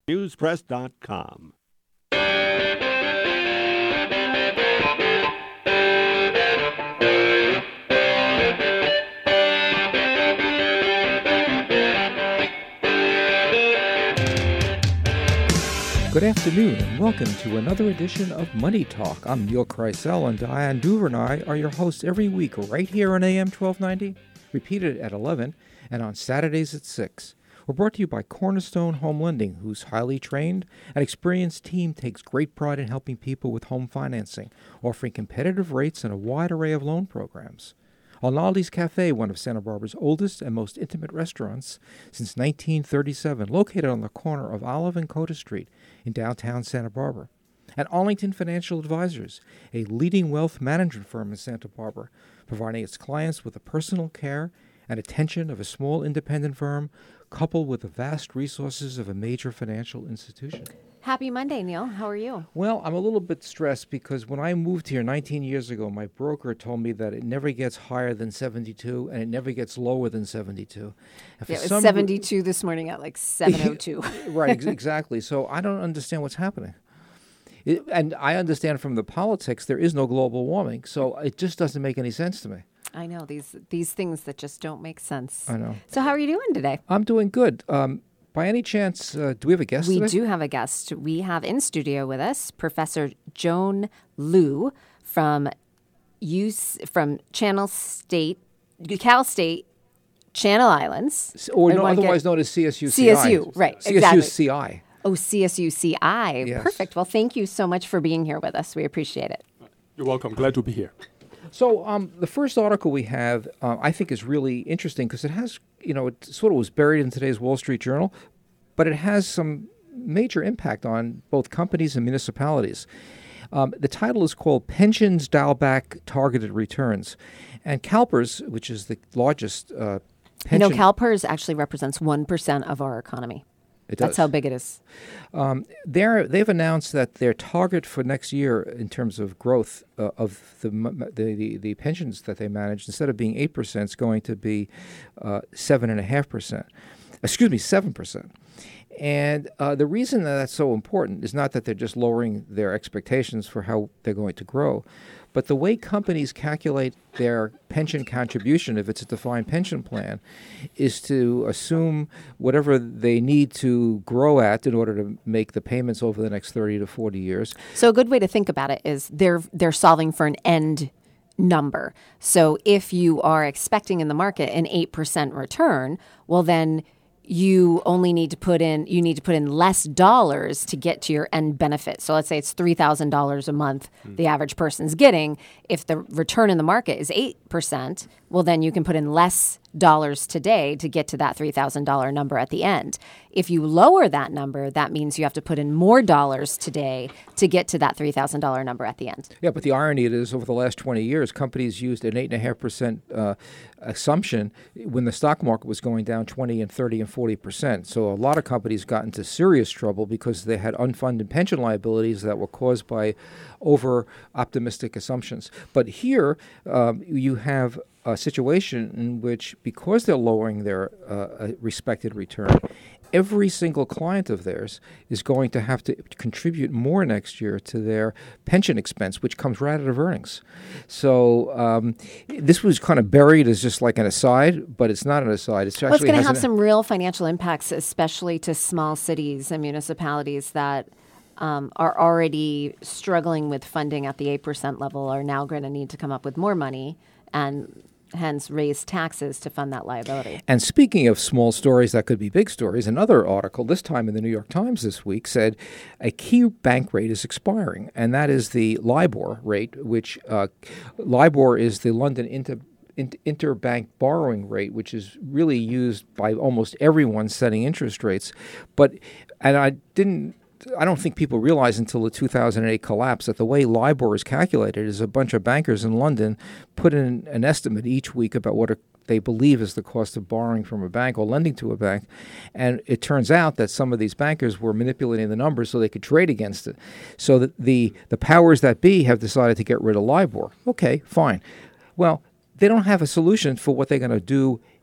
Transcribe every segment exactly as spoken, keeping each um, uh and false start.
newspress dot com. Good afternoon, and welcome to another edition of Money Talk. I'm Neil Kreisel, and Diane Duvernay are your hosts every week right here on A M twelve ninety, repeated at eleven, and on Saturdays at six. We're brought to you by Cornerstone Home Lending, whose highly trained and experienced team takes great pride in helping people with home financing, offering competitive rates and a wide array of loan programs. Alnaldi's Cafe, one of Santa Barbara's oldest and most intimate restaurants since nineteen thirty-seven, located on the corner of Olive and Coda Street in downtown Santa Barbara. And Arlington Financial Advisors, a leading wealth management firm in Santa Barbara, providing its clients with the personal care and attention of a small independent firm, coupled with the vast resources of a major financial institution. Happy Monday, Neil. How are you? Well, I'm a little bit stressed because when I moved here nineteen years ago, my broker told me that it never gets higher than seventy-two and it never gets lower than seventy-two. Yeah, it was seventy-two re- this morning at like seven oh two. Right, ex- exactly. So I don't understand what's happening. It, and I understand from the politics there is no global warming, so it just doesn't make any sense to me. I know, these these things that just don't make sense. I know. So how are you doing today? I'm doing good. Um, by any chance, uh, do we have a guest We today? do have a guest. We have in studio with us Professor Joan Liu from U- from Channel State, Cal State, Channel Islands. Or no, otherwise known as C S U C I. C S U, right, C S U C I. Exactly. Oh, C S U C I. Yes. Perfect. Well, thank you so much for being here with us. We appreciate it. You're welcome. Glad to be here. So um, the first article we have, uh, I think, is really interesting because it has, you know, it sort of was buried in today's Wall Street Journal, but it has some major impact on both companies and municipalities. Um, the title is called Pensions Dial Back Targeted Returns. And CalPERS, which is the largest uh, pension... You know, CalPERS actually represents one percent of our economy. It does. That's how big it is. Um, they're, they've announced that their target for next year in terms of growth uh, of the, the, the the pensions that they manage, instead of being eight percent, is going to be uh, seven point five percent. Excuse me, seven percent. And uh, the reason that that's so important is not that they're just lowering their expectations for how they're going to grow, but the way companies calculate their pension contribution, if it's a defined pension plan, is to assume whatever they need to grow at in order to make the payments over the next thirty to forty years. So a good way to think about it is they're they're solving for an end number. So if you are expecting in the market an eight percent return, well then you only need to put in, you need to put in less dollars to get to your end benefit. So let's say it's three thousand dollars a month mm. the average person's getting. If the return in the market is eight percent, well, then you can put in less dollars today to get to that three thousand dollars number at the end. If you lower that number, that means you have to put in more dollars today to get to that three thousand dollars number at the end. Yeah, but the irony is over the last twenty years, companies used an eight point five percent uh, assumption when the stock market was going down twenty and thirty and forty percent. So a lot of companies got into serious trouble because they had unfunded pension liabilities that were caused by over-optimistic assumptions. But here um, you have a situation in which, because they're lowering their uh, respected return, every single client of theirs is going to have to contribute more next year to their pension expense, which comes right out of earnings. So um, this was kind of buried as just like an aside, but it's not an aside. It's actually well, it's going to have an, some real financial impacts, especially to small cities and municipalities that um, are already struggling with funding at the eight percent level, are now going to need to come up with more money and hence raise taxes to fund that liability. And speaking of small stories that could be big stories, another article, this time in the New York Times this week, said a key bank rate is expiring, and that is the LIBOR rate, which uh, LIBOR is the London Inter interbank borrowing rate, which is really used by almost everyone setting interest rates. But, and I didn't I don't think people realize until the two thousand eight collapse that the way LIBOR is calculated is a bunch of bankers in London put in an estimate each week about what a, they believe is the cost of borrowing from a bank or lending to a bank. And it turns out that some of these bankers were manipulating the numbers so they could trade against it. So that the, the powers that be have decided to get rid of LIBOR. Okay, fine. Well, they don't have a solution for what they're going to do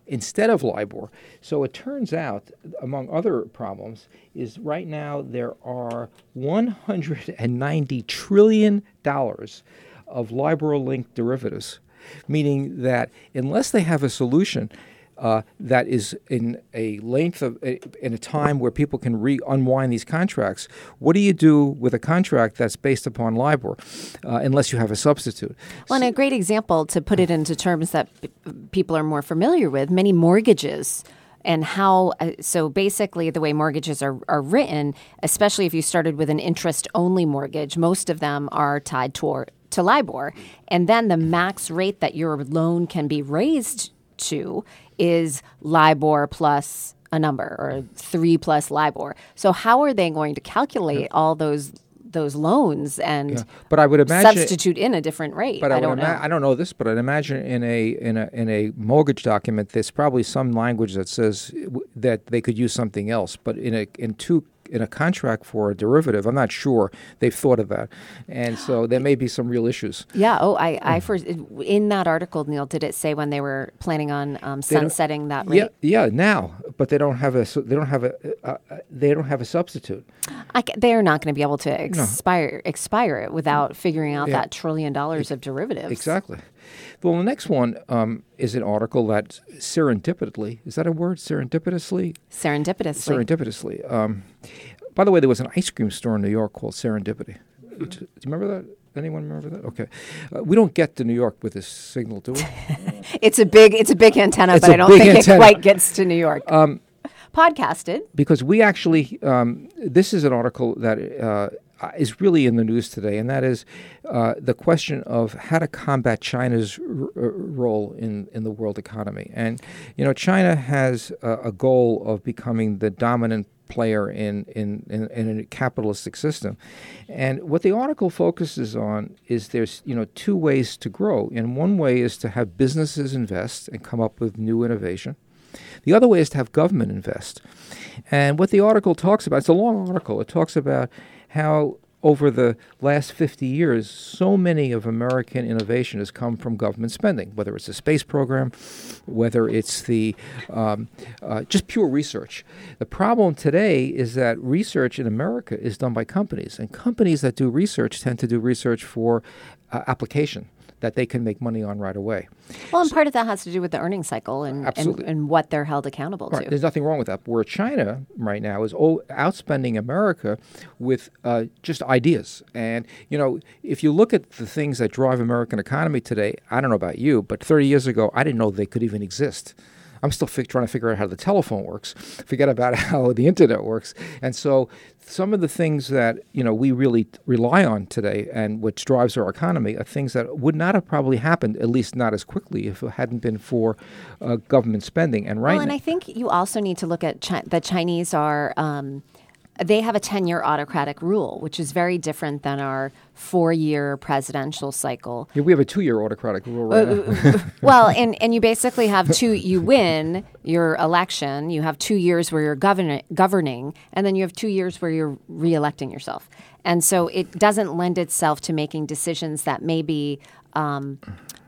instead of LIBOR. So it turns out, among other problems, is right now there are one hundred ninety trillion dollars of LIBOR-linked derivatives, meaning that unless they have a solution uh, that is in a length of, in a time where people can re-unwind these contracts, what do you do with a contract that's based upon LIBOR, uh, unless you have a substitute? Well, and a great example, to put it into terms that p- people are more familiar with, many mortgages and how, uh, so basically the way mortgages are, are written, especially if you started with an interest-only mortgage, most of them are tied to, to LIBOR. And then the max rate that your loan can be raised to is LIBOR plus a number, or three plus LIBOR. So how are they going to calculate yeah. all those those loans and yeah. but I would imagine, substitute in a different rate? But I, I don't ima- know. I don't know this, but I'd imagine in a in a in a mortgage document, there's probably some language that says w- that they could use something else. But in a in two in a contract for a derivative, I'm not sure they've thought of that, and so there may be some real issues. Yeah. Oh, I, I first in that article, Neil, did it say when they were planning on um, sunsetting that rate? Yeah, yeah. Now, but they don't have a so they don't have a uh, they don't have a substitute. I, they're not going to be able to expire no. expire it without figuring out yeah. that trillion dollars of derivatives. Exactly. Well, the next one um, is an article that serendipitously, is that a word? Serendipitously? Serendipitously. Serendipitously. Um, by the way, there was an ice cream store in New York called Serendipity. Do you remember that? Anyone remember that? Okay. Uh, we don't get to New York with this signal, do we? It's a big it's a big antenna, it's but I don't think antenna. it quite gets to New York. Um, Podcasted. Because we actually, um, this is an article that uh, is really in the news today, and that is uh, the question of how to combat China's r- r- role in, in the world economy. And, you know, China has a, a goal of becoming the dominant player in, in, in, in a capitalistic system. And what the article focuses on is there's, you know, two ways to grow. And one way is to have businesses invest and come up with new innovation. The other way is to have government invest. And what the article talks about, it's a long article, it talks about how over the last fifty years, so many of American innovation has come from government spending, whether it's the space program, whether it's the um, uh, just pure research. The problem today is that research in America is done by companies, and companies that do research tend to do research for uh, application that they can make money on right away. Well, and part of that has to do with the earnings cycle and, and, and what they're held accountable right. to. There's nothing wrong with that. Where China right now is o- outspending America with uh, just ideas. And, you know, if you look at the things that drive American economy today, I don't know about you, but thirty years ago, I didn't know they could even exist. I'm still fi- trying to figure out how the telephone works. Forget about how the internet works. And so some of the things that, you know, we really t- rely on today and which drives our economy are things that would not have probably happened, at least not as quickly, if it hadn't been for uh, government spending. And right well, and now, I think you also need to look at Chi- the Chinese are um, they have a ten-year autocratic rule, which is very different than our four-year presidential cycle. Yeah, we have a two-year autocratic rule right uh, now. Well, and, and you basically have two, you win your election, you have two years where you're govern- governing, and then you have two years where you're re-electing yourself. And so it doesn't lend itself to making decisions that may be um,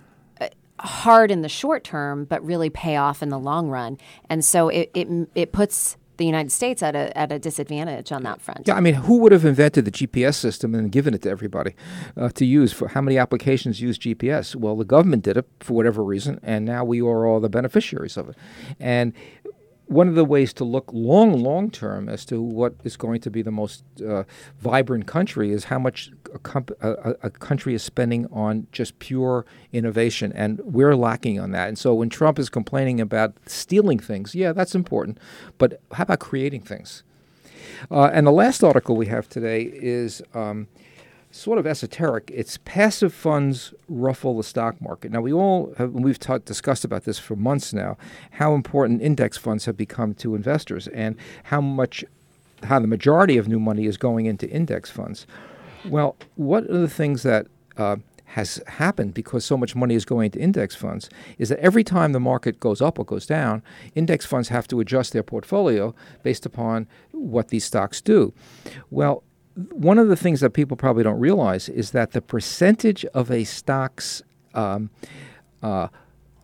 hard in the short term, but really pay off in the long run. And so it it, it puts the United States at a at a disadvantage on that front. Yeah, I mean, who would have invented the G P S system and given it to everybody uh, to use? For how many applications use G P S? Well, the government did it for whatever reason, and now we are all the beneficiaries of it. And one of the ways to look long, long term as to what is going to be the most uh, vibrant country is how much a, comp- a, a country is spending on just pure innovation, and we're lacking on that. And so when Trump is complaining about stealing things, yeah, that's important, but how about creating things? Uh, and the last article we have today is um, sort of esoteric. It's passive funds ruffle the stock market. Now, we all have, we've ta- discussed about this for months now, how important index funds have become to investors and how much, how the majority of new money is going into index funds. Well, what are the things that uh, has happened because so much money is going to index funds is that every time the market goes up or goes down, index funds have to adjust their portfolio based upon what these stocks do. Well, one of the things that people probably don't realize is that the percentage of a stock's um, uh,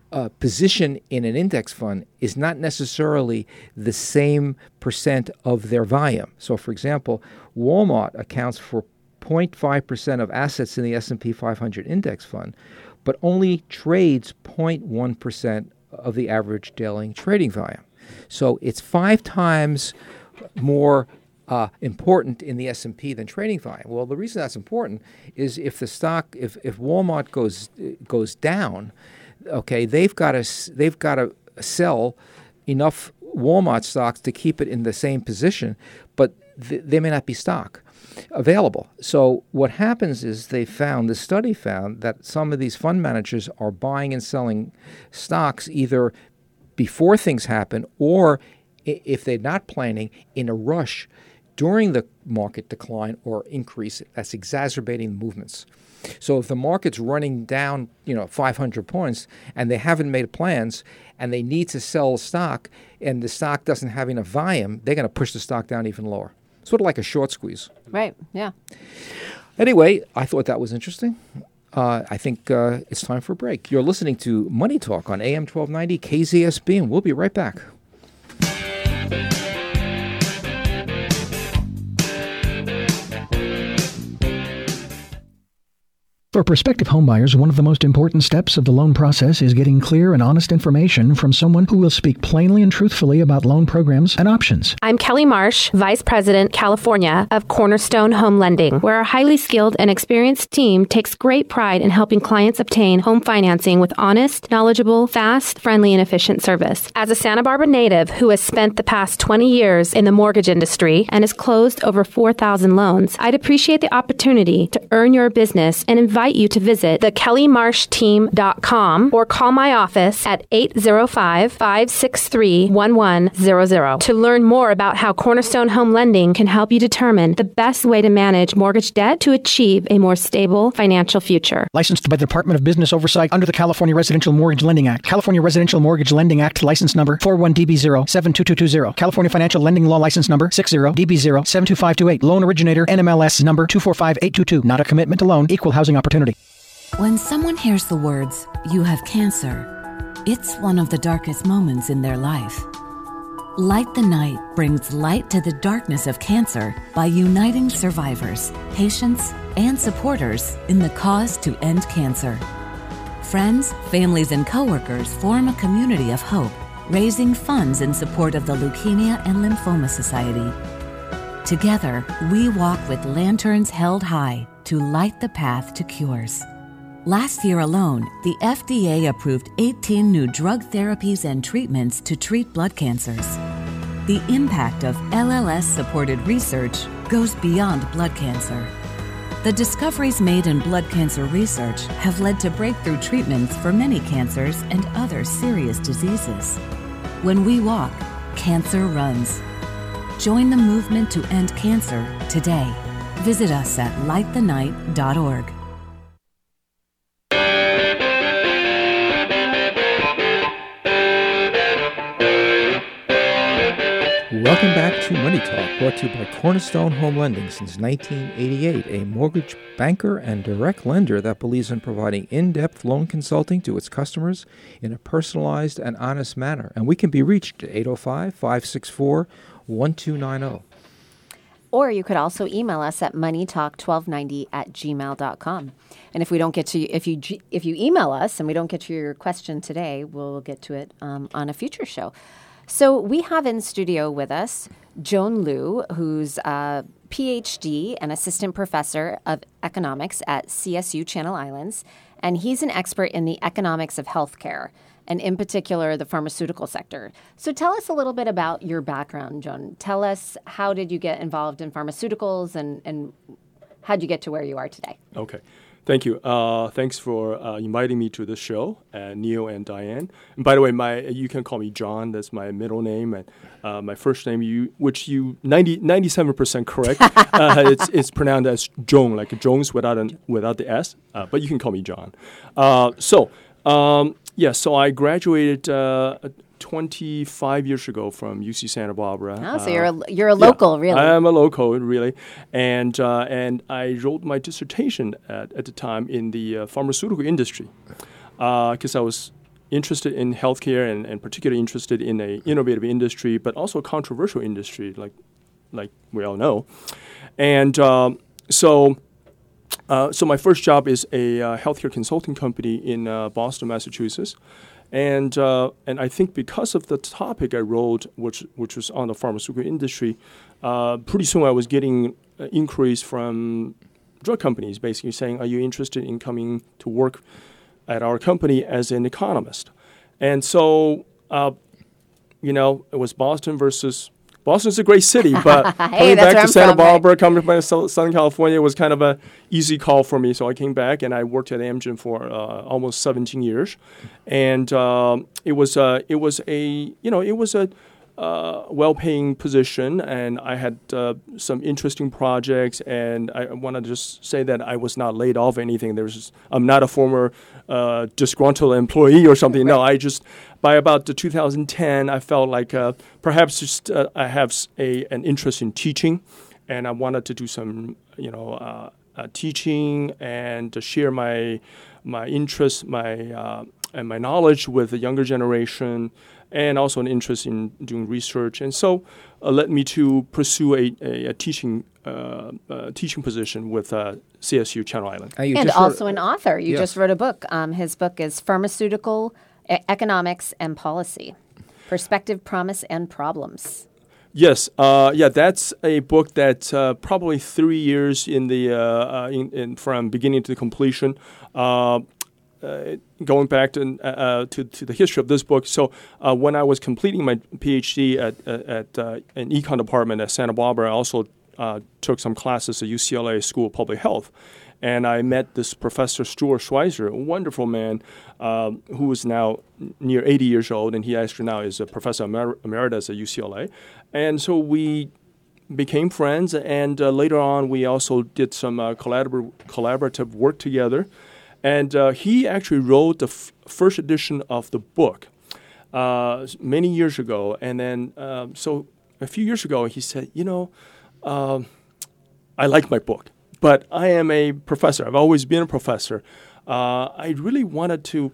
uh, position in an index fund is not necessarily the same percent of their volume. So, for example, Walmart accounts for zero point five percent of assets in the S and P five hundred index fund, but only trades zero point one percent of the average daily trading volume. So it's five times more uh, important in the S and P than trading volume. Well, the reason that's important is if the stock, if, if Walmart goes goes down, okay, they've got to they've got to sell enough Walmart stocks to keep it in the same position, but th- they may not be stock available. So what happens is they found, the study found that some of these fund managers are buying and selling stocks either before things happen or if they're not planning in a rush during the market decline or increase that's exacerbating movements. So if the market's running down, you know, five hundred points and they haven't made plans and they need to sell stock and the stock doesn't have enough volume, they're going to push the stock down even lower. Sort of like a short squeeze. Right, yeah. Anyway, I thought that was interesting. Uh, I think uh, it's time for a break. You're listening to Money Talk on A M twelve ninety K Z S B, and we'll be right back. For prospective homebuyers, one of the most important steps of the loan process is getting clear and honest information from someone who will speak plainly and truthfully about loan programs and options. I'm Kelly Marsh, Vice President, California of Cornerstone Home Lending, where our highly skilled and experienced team takes great pride in helping clients obtain home financing with honest, knowledgeable, fast, friendly, and efficient service. As a Santa Barbara native who has spent the past twenty years in the mortgage industry and has closed over four thousand loans, I'd appreciate the opportunity to earn your business and invite you to visit the kelly marsh team dot com or call my office at eight zero five, five six three, one one zero zero to learn more about how Cornerstone Home Lending can help you determine the best way to manage mortgage debt to achieve a more stable financial future. Licensed by the Department of Business Oversight under the California Residential Mortgage Lending Act. California Residential Mortgage Lending Act license number four one D B zero seven two two two zero. California Financial Lending Law license number six zero D B zero seven two five two eight. Loan originator N M L S number two four five eight two two. Not a commitment to loan. Equal housing opportunity. When someone hears the words, "You have cancer," it's one of the darkest moments in their life. Light the Night brings light to the darkness of cancer by uniting survivors, patients, and supporters in the cause to end cancer. Friends, families, and coworkers form a community of hope, raising funds in support of the Leukemia and Lymphoma Society. Together, we walk with lanterns held high to light the path to cures. Last year alone, the F D A approved eighteen new drug therapies and treatments to treat blood cancers. The impact of L L S-supported research goes beyond blood cancer. The discoveries made in blood cancer research have led to breakthrough treatments for many cancers and other serious diseases. When we walk, cancer runs. Join the movement to end cancer today. Visit us at light the night dot org. Welcome back to Money Talk, brought to you by Cornerstone Home Lending since nineteen eighty-eight, a mortgage banker and direct lender that believes in providing in-depth loan consulting to its customers in a personalized and honest manner. And we can be reached at eight oh five, five six four, one two nine oh. Or you could also email us at money talk twelve ninety at gmail dot com. And if we don't get to if you if you email us and we don't get to your question today, we'll get to it um, on a future show. So we have in studio with us Joan Liu, who's a P H D and assistant professor of economics at C S U Channel Islands, and he's an expert in the economics of healthcare, and in particular, the pharmaceutical sector. So tell us a little bit about your background, Joan. Tell us, how did you get involved in pharmaceuticals, and, and how did you get to where you are today? Okay. Thank you. Uh, thanks for uh, inviting me to the show, uh, Neil and Diane. And by the way, my you can call me John. That's my middle name, and uh, my first name, you which you ninety, ninety-seven percent correct. uh, it's it's pronounced as Joan, like Jones without an without the S. Uh, but you can call me John. Uh, so um, yeah, so I graduated Uh, twenty-five years ago from U C Santa Barbara. Oh, so uh, you're a, you're a local, yeah, really. I am a local, really. And uh, and I wrote my dissertation at, at the time in the uh, pharmaceutical industry because uh, I was interested in healthcare and, and particularly interested in a innovative industry, but also a controversial industry, like like we all know. And um, so, uh, so my first job is a uh, healthcare consulting company in uh, Boston, Massachusetts. And uh, and I think because of the topic I wrote, which which was on the pharmaceutical industry, uh, pretty soon I was getting uh, inquiries from drug companies, basically saying, "Are you interested in coming to work at our company as an economist?" And so, uh, you know, it was Boston versus. Boston's a great city, but hey, coming back to I'm Santa from, Barbara, coming back to Southern California was kind of a easy call for me. So I came back and I worked at Amgen for uh, almost seventeen years, and um, it was uh, it was a you know it was a uh, well-paying position, and I had uh, some interesting projects. And I want to just say that I was not laid off or anything. There was just, I'm not a former uh, disgruntled employee or something. Right. No, I just. By about the two thousand ten, I felt like uh, perhaps just uh, I have a an interest in teaching, and I wanted to do some, you know, uh, uh, teaching and to share my my interest, my uh, and my knowledge with the younger generation, and also an interest in doing research. And so, uh, led me to pursue a, a, a teaching uh, uh, teaching position with uh, C S U Channel Island. Uh, and also wrote, an author. You yes. just wrote a book. Um, his book is Pharmaceutical Economics and Policy, Perspective, Promise, and Problems. Yes, uh, yeah, that's a book that's uh, probably three years in the uh, uh, in, in from beginning to completion. Uh, uh, going back to, uh, to to the history of this book, so uh, when I was completing my PhD at at uh, an econ department at Santa Barbara, I also uh, took some classes at U C L A School of Public Health. And I met this Professor Stuart Schweizer, a wonderful man um, who is now near eighty years old, and he actually now is a professor emer- emeritus at U C L A. And so we became friends, and uh, later on we also did some uh, collabor- collaborative work together. And uh, he actually wrote the f- first edition of the book uh, many years ago. And then, uh, so a few years ago, he said, you know, uh, I like my book. But I am a professor. I've always been a professor. Uh, I really wanted to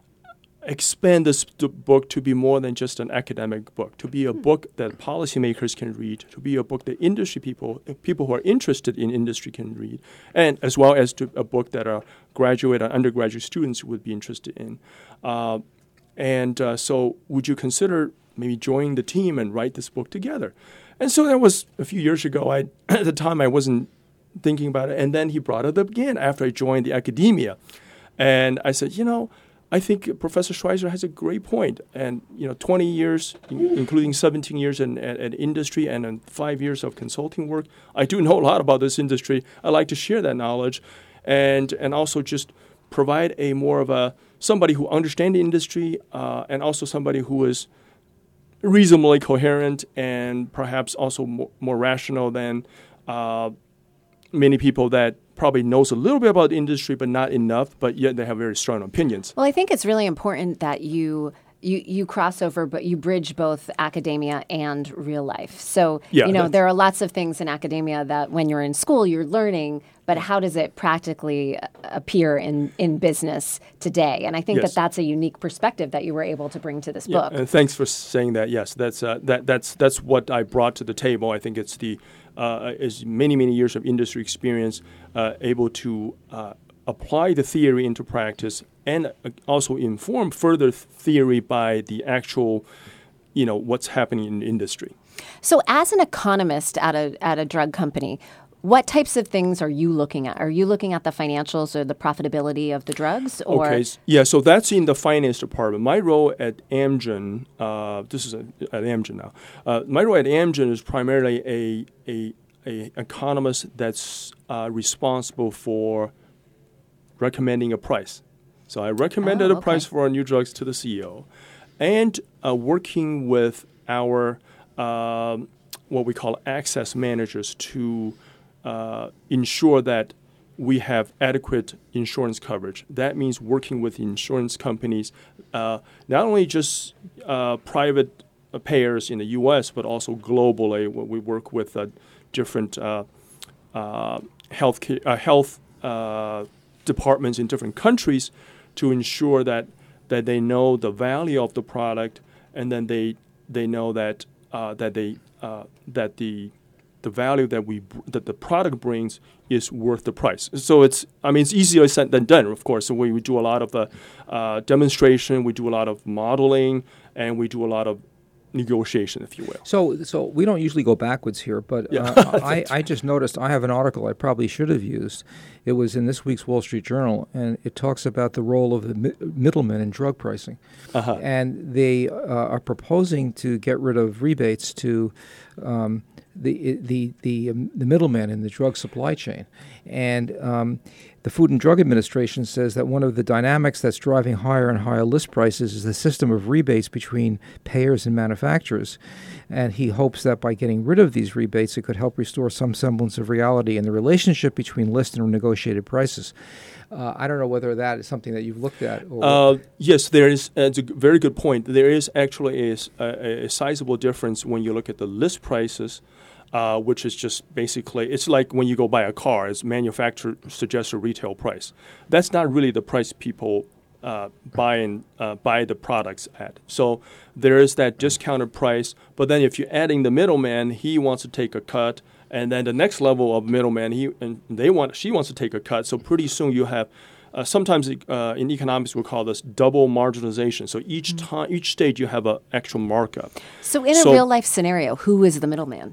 expand this d- book to be more than just an academic book, to be a book that policymakers can read, to be a book that industry people, people who are interested in industry can read, and as well as to a book that our graduate and undergraduate students would be interested in. Uh, and uh, so would you consider maybe joining the team and write this book together? And so that was a few years ago. I, at the time, I wasn't thinking about it, and then he brought it up again after I joined the academia, and I said, you know, I think Professor Schweizer has a great point, and you know, twenty years, including seventeen years in at, at industry and in five years of consulting work, I do know a lot about this industry. I like to share that knowledge, and and also just provide a more of a somebody who understands the industry, uh, and also somebody who is reasonably coherent and perhaps also more, more rational than uh, many people that probably knows a little bit about the industry but not enough, but yet they have very strong opinions. Well, I think it's really important that you you, you cross over, but you bridge both academia and real life. So, yeah, you know, there are lots of things in academia that when you're in school, you're learning, but how does it practically appear in, in business today? And I think yes. that that's a unique perspective that you were able to bring to this yeah, book. And thanks for saying that. Yes, that's uh, that that's that's what I brought to the table. I think it's the uh, is many many years of industry experience, uh, able to uh, apply the theory into practice, and also inform further theory by the actual, you know, what's happening in industry. So, as an economist at a at a drug company, what types of things are you looking at? Are you looking at the financials or the profitability of the drugs? Or? Okay, yeah, so that's in the finance department. My role at Amgen, uh, this is a, at Amgen now. Uh, my role at Amgen is primarily a a, a economist that's uh, responsible for recommending a price. So I recommended oh, okay. a price for our new drugs to the C E O, and uh, working with our um, what we call access managers to uh, ensure that we have adequate insurance coverage. That means working with insurance companies, uh, not only just uh, private payers in the U S, but also globally. We work with uh, different uh, uh, health uh, health uh, departments in different countries to ensure that that they know the value of the product, and then they they know that uh, that they uh, that the the value that we that the product brings is worth the price. So it's I mean it's easier said than done, of course. So we, we do a lot of uh, uh, demonstration, we do a lot of modeling, and we do a lot of negotiation, if you will. So so we don't usually go backwards here, but Yeah. uh, I, I just noticed I have an article I probably should have used. It was in this week's Wall Street Journal, and it talks about the role of the mi- middlemen in drug pricing. Uh-huh. And they uh, are proposing to get rid of rebates to um, the the the um, the middlemen in the drug supply chain. And um, the Food and Drug Administration says that one of the dynamics that's driving higher and higher list prices is the system of rebates between payers and manufacturers. And he hopes that by getting rid of these rebates, it could help restore some semblance of reality in the relationship between list and negotiated prices. Uh, I don't know whether that is something that you've looked at. Or Uh, yes, there is. Uh, it's a g- very good point. There is actually a, s- a- a sizable difference when you look at the list prices, uh, which is just basically, it's like when you go buy a car, it's manufacturer suggests a retail price. That's not really the price people uh, buy and uh, buy the products at. So there is that discounted price. But then if you're adding the middleman, he wants to take a cut. And then the next level of middleman, he and they want she wants to take a cut. So pretty soon you have, uh, sometimes uh, in economics we call this double marginalization. So each time, each stage you have an actual markup. So in a So- real life scenario, who is the middleman?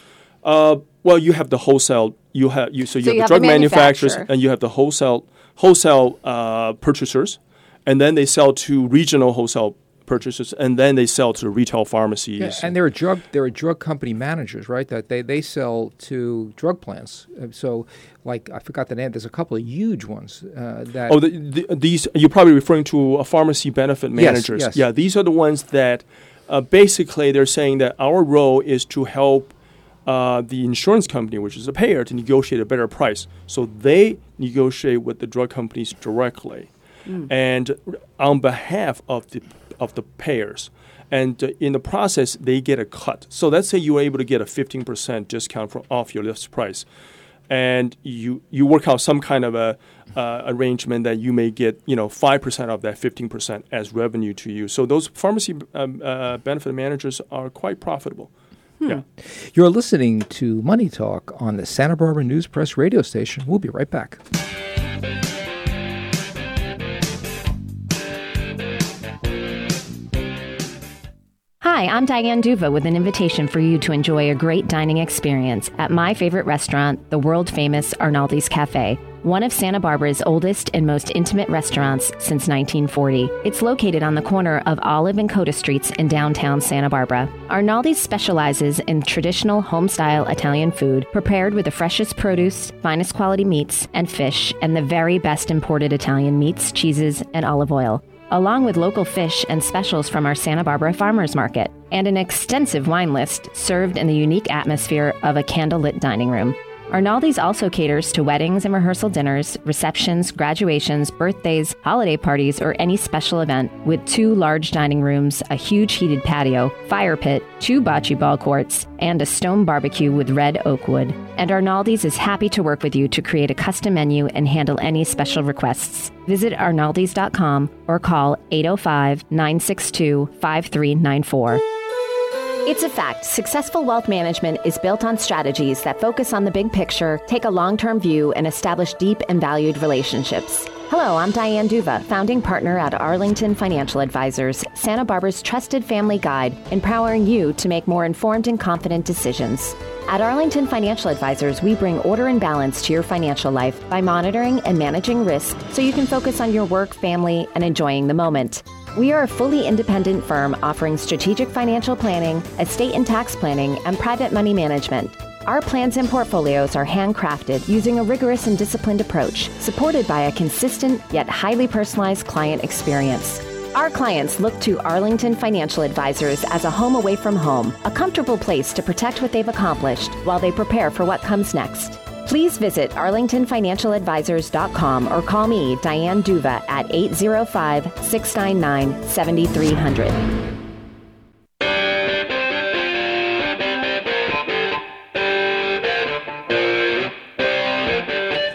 Uh, well, you have the wholesale. You have you so you So have you the have drug the manufacturers, manufacturer. and you have the wholesale wholesale uh, purchasers, and then they sell to regional wholesale purchasers, and then they sell to retail pharmacies. Yeah, and there are drug there are drug company managers, right? That they, they sell to drug plants. Uh, So, like I forgot the name. There's a couple of huge ones uh, that. Oh, the, the, these you're probably referring to a pharmacy benefit managers. yes. Yeah, these are the ones that uh, basically they're saying that our role is to help uh, the insurance company, which is a payer, to negotiate a better price. So they negotiate with the drug companies directly, and on behalf of the of the payers. And uh, in the process, they get a cut. So let's say you were able to get a fifteen percent discount for, off your list price. And you, you work out some kind of a uh, arrangement that you may get, you know, five percent of that fifteen percent as revenue to you. So those pharmacy um, uh, benefit managers are quite profitable. Yeah. You're listening to Money Talk on the Santa Barbara News Press radio station. We'll be right back. Hi, I'm Diane Duva with an invitation for you to enjoy a great dining experience at my favorite restaurant, the world-famous Arnaldi's Cafe, one of Santa Barbara's oldest and most intimate restaurants since nineteen forty. It's located on the corner of Olive and Coda Streets in downtown Santa Barbara. Arnaldi's specializes in traditional home-style Italian food prepared with the freshest produce, finest quality meats and fish, and the very best imported Italian meats, cheeses, and olive oil, along with local fish and specials from our Santa Barbara Farmers Market, and an extensive wine list served in the unique atmosphere of a candlelit dining room. Arnaldi's also caters to weddings and rehearsal dinners, receptions, graduations, birthdays, holiday parties, or any special event, with two large dining rooms, a huge heated patio, fire pit, two bocce ball courts, and a stone barbecue with red oak wood. And Arnaldi's is happy to work with you to create a custom menu and handle any special requests. Visit arnaldis dot com or call eight oh five, nine six two, five three nine four. It's a fact. Successful wealth management is built on strategies that focus on the big picture, take a long-term view, and establish deep and valued relationships. Hello, I'm Diane Duva, founding partner at Arlington Financial Advisors, Santa Barbara's trusted family guide, empowering you to make more informed and confident decisions. At Arlington Financial Advisors, we bring order and balance to your financial life by monitoring and managing risk so you can focus on your work, family, and enjoying the moment. We are a fully independent firm offering strategic financial planning, estate and tax planning, and private money management. Our plans and portfolios are handcrafted using a rigorous and disciplined approach, supported by a consistent yet highly personalized client experience. Our clients look to Arlington Financial Advisors as a home away from home, a comfortable place to protect what they've accomplished while they prepare for what comes next. Please visit arlington financial advisors dot com or call me, Diane Duva, at eight oh five, six nine nine, seven three zero zero.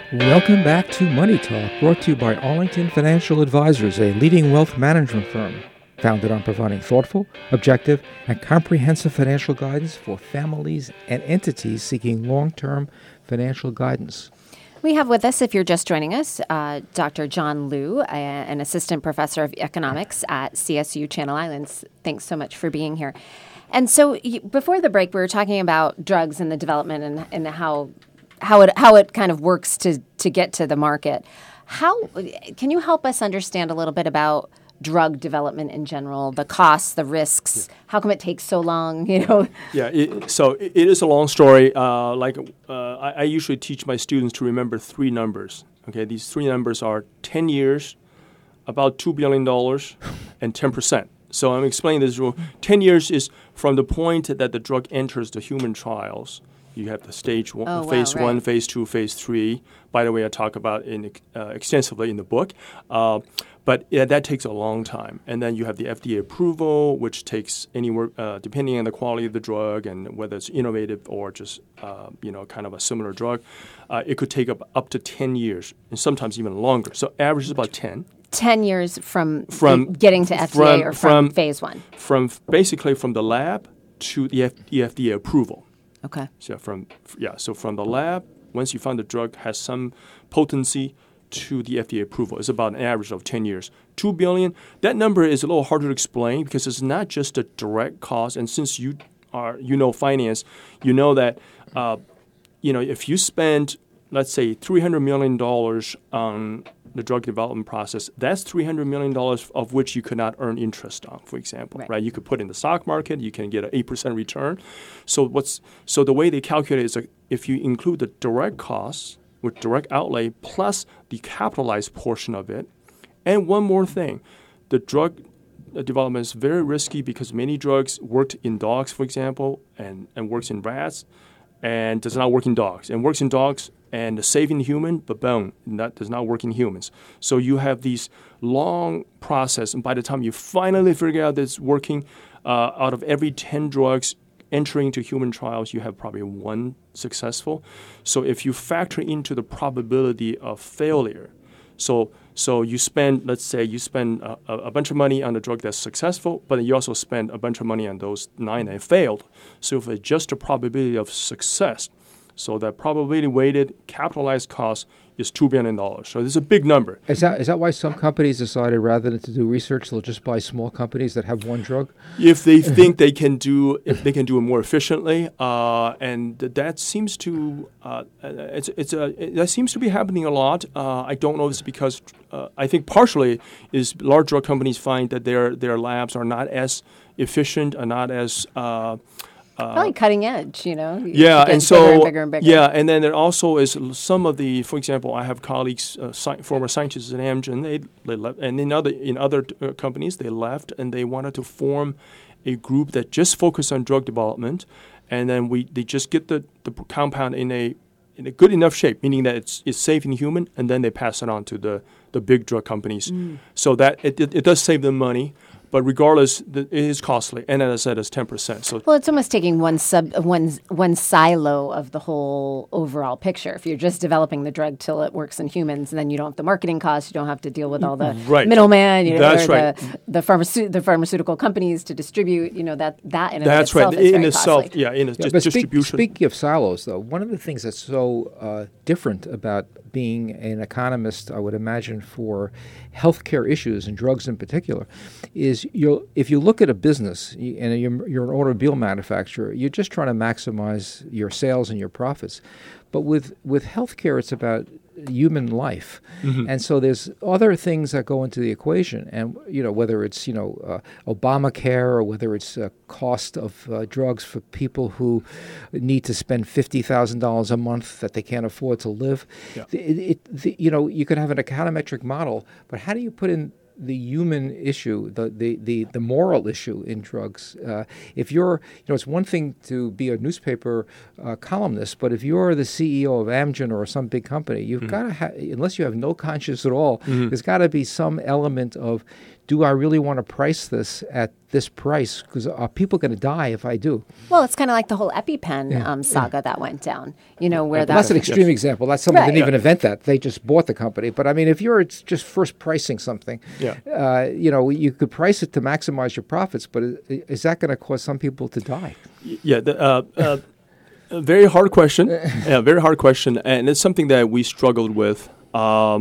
Welcome back to Money Talk, brought to you by Arlington Financial Advisors, a leading wealth management firm founded on providing thoughtful, objective, and comprehensive financial guidance for families and entities seeking long-term financial guidance. We have with us, if you're just joining us, uh, Doctor John Liu, uh, an assistant professor of economics at C S U Channel Islands. Thanks so much for being here. And so y- before the break, we were talking about drugs and the development and, and how how it how it kind of works to, to get to the market. How can you help us understand a little bit about drug development in general, the costs, the risks? Yeah. How come it takes so long? You know. Yeah. It, so it, it is a long story. Uh, like uh, I, I usually teach my students to remember three numbers. Okay, these three numbers are ten years, about two billion dollars, and ten percent. So I'm explaining this rule. ten years is from the point that the drug enters the human trials. You have the stage one, oh, phase wow, right. one, phase two, phase three. By the way, I talk about it uh, extensively in the book. Uh, but yeah, that takes a long time. And then you have the F D A approval, which takes anywhere, uh, depending on the quality of the drug and whether it's innovative or just, uh, you know, kind of a similar drug, uh, it could take up, up to ten years and sometimes even longer. So average is about ten. ten years from, from getting to F D A from, or from, from phase one? From basically from the lab to the, F- the F D A approval. Okay. So from yeah, so from the lab, once you find the drug has some potency, to the F D A approval, it's about an average of ten years. Two billion. That number is a little harder to explain because it's not just a direct cost. And since you are you know finance, you know that uh, you know if you spend let's say three hundred million dollars on the drug development process, that's three hundred million dollars of which you could not earn interest on, for example, right? right? You could put in the stock market, you can get an eight percent return. So what's so the way they calculate is like if you include the direct costs with direct outlay plus the capitalized portion of it. And one more thing, the drug development is very risky because many drugs worked in dogs, for example, and, and works in rats, and does not work in dogs, and works in dogs and saving human, but boom, that does not work in humans. So you have these long process, and by the time you finally figure out that it's working, uh, out of every ten drugs entering into human trials, you have probably one successful. So if you factor into the probability of failure, so so you spend, let's say you spend a, a bunch of money on the drug that's successful, but you also spend a bunch of money on those nine that failed. So if it's just the probability of success, so that probability weighted capitalized cost is two billion dollars. So this is a big number. Is that is that why some companies decided rather than to do research, they'll just buy small companies that have one drug? If they think they can do if they can do it more efficiently, uh, and that seems to uh, it's it's a it, that seems to be happening a lot. Uh, I don't know if it's because uh, I think partially is large drug companies find that their their labs are not as efficient, are not as uh, Uh, Probably cutting edge, you know. Yeah, and so bigger and bigger and bigger. yeah, and then there also is some of the, for example, I have colleagues, uh, sci- former scientists at Amgen, they, they left, and in other in other uh, companies they left, and they wanted to form a group that just focused on drug development, and then we they just get the, the compound in a in a good enough shape, meaning that it's it's safe in human, and then they pass it on to the, the big drug companies, mm. so that it, it it does save them money. But regardless, the, it is costly, and as I said, it's ten percent. So well, it's almost taking one sub one one silo of the whole overall picture. If you're just developing the drug till it works in humans, then you don't have the marketing costs. You don't have to deal with all the right. middlemen. You know, That's or right. The the, pharmace- the pharmaceutical companies to distribute. You know that that in That's itself right. is in very itself, costly. yeah, in its Yeah, just but speak, distribution. speaking of silos, though, one of the things that's so uh, different about being an economist, I would imagine, for healthcare issues and drugs in particular, is you'll if you look at a business and you're, you're an automobile manufacturer, you're just trying to maximize your sales and your profits. But with, with healthcare, it's about human life. Mm-hmm. And so there's other things that go into the equation. And, you know, whether it's, you know, uh, Obamacare or whether it's uh, cost of uh, drugs for people who need to spend fifty thousand dollars a month that they can't afford to live. Yeah. It, it, the, you know, you could have an econometric model, but how do you put in the human issue, the, the, the, the moral issue in drugs? Uh, if you're, you know, it's one thing to be a newspaper uh, columnist, but if you're the C E O of Amgen or some big company, you've mm-hmm. got to have, unless you have no conscience at all, mm-hmm. there's got to be some element of do I really want to price this at this price? Because are people going to die if I do? Well, it's kind of like the whole EpiPen Yeah, um, saga yeah. that went down, you know, where Well, that that's an extreme example. That's someone Right. didn't even invent that. They just bought the company. But I mean, if you're it's just first pricing something, Yeah. uh, you know, you could price it to maximize your profits, but i- is that going to cause some people to die? Yeah, the, uh, uh, a very hard question. yeah, very hard question, and it's something that we struggled with. Um,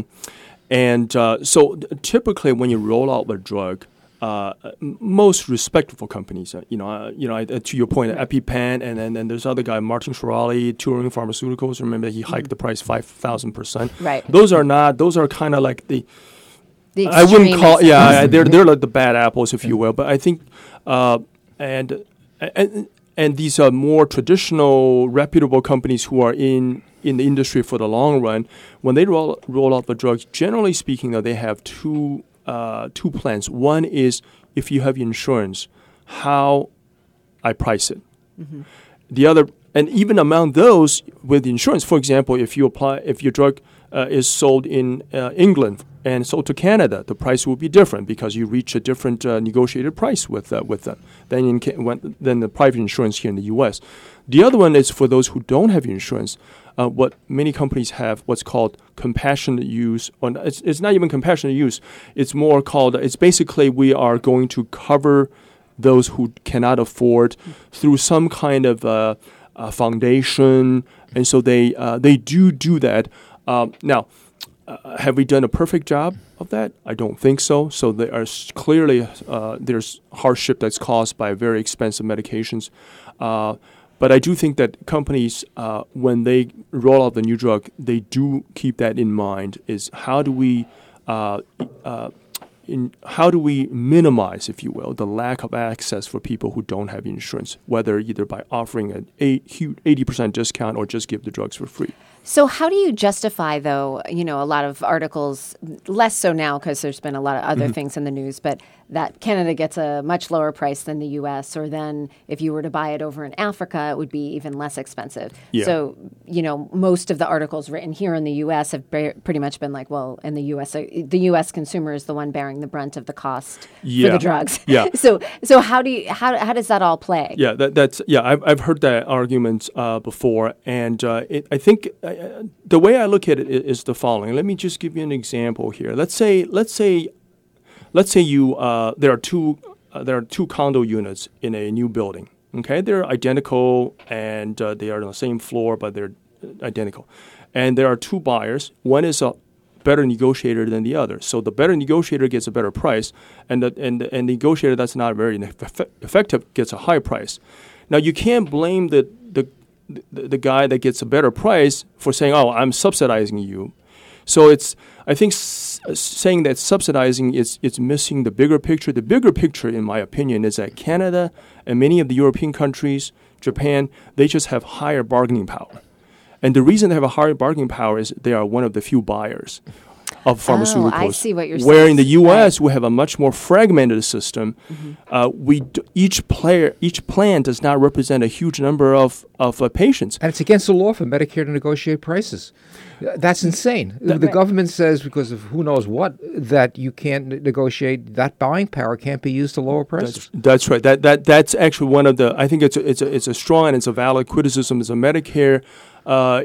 and uh, so, th- typically, when you roll out a drug, uh, m- most respectable companies, uh, you know, uh, you know, uh, to your point, EpiPen, and then and there's other guy, Martin Shkreli, Turing Pharmaceuticals. Remember, he hiked the price five thousand percent. Right. Those are not. Those are kind of like the. the I wouldn't extreme call. Yeah, examples. I- they're they're like the bad apples, if you will. But I think, uh, and and and these are more traditional, reputable companies who are in in the industry for the long run. When they roll roll out the drugs, generally speaking, though, they have two uh, two plans. One is if you have insurance, how I price it. Mm-hmm. The other, and even among those with insurance, for example, if you apply, if your drug uh, is sold in uh, England and sold to Canada, the price will be different because you reach a different uh, negotiated price with uh, with them than in ca- when, than the private insurance here in the U S. The other one is for those who don't have insurance. Uh, what many companies have, what's called compassionate use, or n- it's, it's not even compassionate use. It's more called. It's basically we are going to cover those who cannot afford through some kind of uh, uh, foundation, and so they uh, they do do that. Um, now, uh, have we done a perfect job of that? I don't think so. So there are s- clearly uh, there's hardship that's caused by very expensive medications. Uh, but I do think that companies, uh, when they roll out the new drug, they do keep that in mind. Is how do we uh, uh, In how do we minimize, if you will, the lack of access for people who don't have insurance, whether either by offering an eighty percent discount or just give the drugs for free? So how do you justify, though, you know, a lot of articles, less so now because there's been a lot of other Mm-hmm. things in the news, but that Canada gets a much lower price than the U S, or then if you were to buy it over in Africa, it would be even less expensive. Yeah. So, you know, most of the articles written here in the U S have ba- pretty much been like, well, in the U S, uh, the U S consumer is the one bearing the brunt of the cost Yeah. for the drugs. Yeah. so so how do you, how, how does that all play? Yeah, that, that's yeah. I've I've heard that argument uh, before, and uh, it, I think uh, the way I look at it is, is the following. Let me just give you an example here. Let's say let's say let's say you uh, there are two uh, there are two condo units in a new building. Okay, they're identical and uh, they are on the same floor, but they're identical. And there are two buyers. One is a better negotiator than the other. So the better negotiator gets a better price, and the and the, and the negotiator that's not very eff- effective gets a high price. Now you can't blame the the, the the guy that gets a better price for saying, "Oh, I'm subsidizing you." So it's I think s- saying that subsidizing is it's missing the bigger picture. The bigger picture, in my opinion, is that Canada and many of the European countries, Japan, they just have higher bargaining power. And the reason they have a higher bargaining power is they are one of the few buyers of pharmaceuticals. Oh, I see what you're Where saying. in the U S Right. we have a much more fragmented system. Mm-hmm. Uh, we d- each player, each plan does not represent a huge number of of uh, patients. And it's against the law for Medicare to negotiate prices. Uh, That's insane. the right. government says, because of who knows what, that you can't ne- negotiate, that buying power can't be used to lower prices. That's, that's right. That that that's actually one of the. I think it's a, it's a, it's a strong and it's a valid criticism. Is a Medicare uh,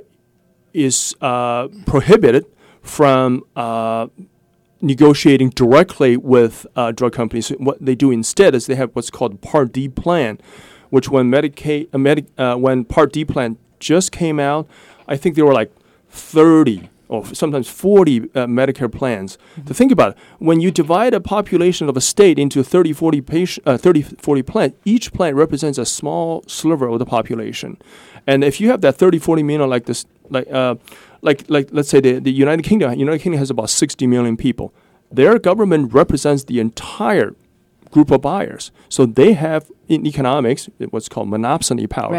is uh, prohibited from uh, negotiating directly with uh, drug companies. What they do instead is they have what's called Part D plan, which when Medicaid, uh, Medi- uh, when Part D plan just came out, I think there were like thirty or sometimes forty uh, Medicare plans. Mm-hmm. To think about it, when you divide a population of a state into thirty, forty, patient, uh, thirty, forty plans, each plan represents a small sliver of the population. And if you have that thirty, forty million like this, like uh, like like let's say the, the United Kingdom, United Kingdom has about sixty million people. Their government represents the entire group of buyers. So they have, in economics, what's called monopsony power. Right.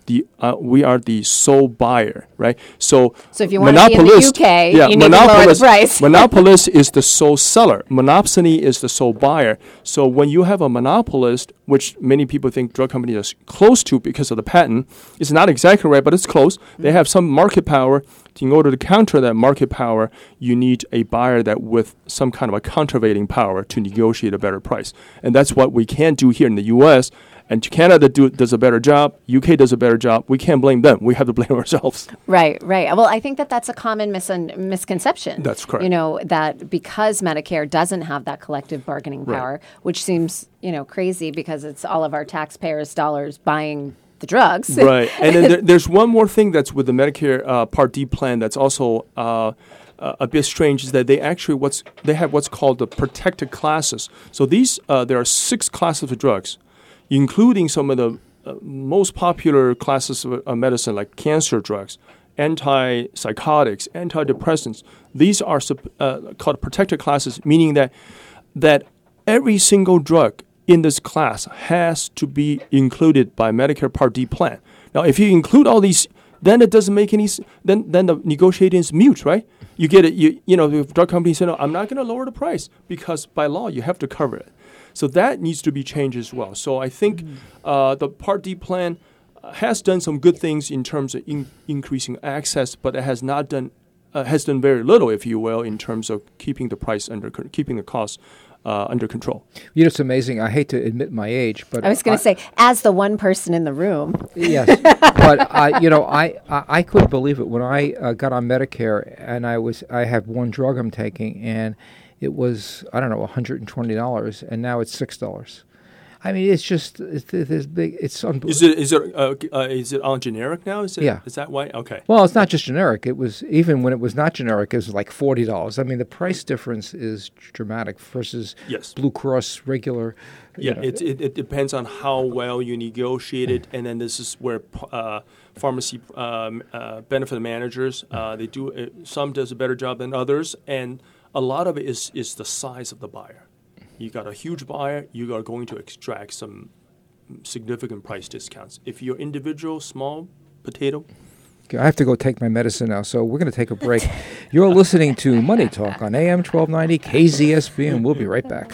the uh, we are the sole buyer, right? So, so if you want to be in the U K, yeah, you need to lower the price. Monopolist is the sole seller. Monopsony is the sole buyer. So when you have a monopolist, which many people think drug companies are close to because of the patent, it's not exactly right, but it's close. Mm-hmm. They have some market power. In order to counter that market power, you need a buyer that with some kind of a countervailing power to negotiate a better price. And that's what we can't do here in the U S, and Canada do, does a better job. U K does a better job. We can't blame them. We have to blame ourselves. Right, right. Well, I think that that's a common mis- misconception. That's correct. You know, that because Medicare doesn't have that collective bargaining power, right. which seems, you know, crazy because it's all of our taxpayers' dollars buying the drugs. Right. And then there, there's one more thing that's with the Medicare uh, Part D plan that's also uh, uh, a bit strange is that they actually what's they have what's called the protected classes. So these uh, there are six classes of drugs, including some of the uh, most popular classes of uh, medicine like cancer drugs, antipsychotics, antidepressants. These are uh, called protected classes, meaning that that every single drug in this class has to be included by Medicare Part D plan. Now, if you include all these, then it doesn't make any. Then, then the negotiating is mute, right? You get it. You, you know, the drug company said, "No, I'm not going to lower the price because by law you have to cover it." So that needs to be changed as well. So I think mm-hmm. uh, the Part D plan has done some good things in terms of in, increasing access, but it has not done uh, has done very little, if you will, in terms of keeping the price under keeping the costs Uh, under control. You know, it's amazing. I hate to admit my age, but I was going to say, as the one person in the room. Yes, but I, you know, I, I, I couldn't believe it when I uh, got on Medicare, and I was I have one drug I'm taking, and it was I don't know one hundred twenty dollars, and now it's six dollars. I mean, it's just it's, it's big. It's unbelievable. Is it is it uh, uh, is it on generic now? Is it? Yeah. Is that why? Okay. Well, it's not just generic. It was even when it was not generic, it was like forty dollars. I mean, the price difference is dramatic versus yes. Blue Cross regular. Yeah, know. it, it it depends on how well you negotiate it, and then this is where uh, pharmacy um, uh, benefit managers uh, they do uh, some does a better job than others, and a lot of it is is the size of the buyer. You got a huge buyer, you are going to extract some significant price discounts. If you're individual, small potato. Okay, I have to go take my medicine now, so we're going to take a break. You're listening to Money Talk on A M twelve ninety K Z S B, and we'll be right back.